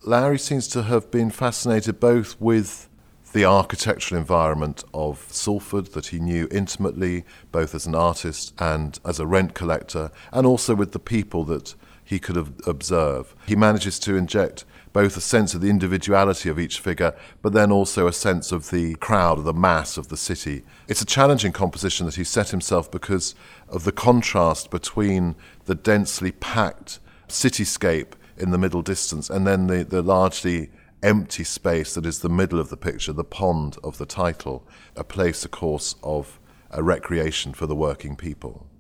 Lowry seems to have been fascinated both with the architectural environment of Salford that he knew intimately, both as an artist and as a rent collector, and also with the people that he could observe. He manages to inject both a sense of the individuality of each figure, but then also a sense of the crowd, of the mass of the city. It's a challenging composition that he set himself because of the contrast between the densely packed cityscape in the middle distance and then the largely empty space that is the middle of the picture, the pond of the title, a place, of course, of a recreation for the working people.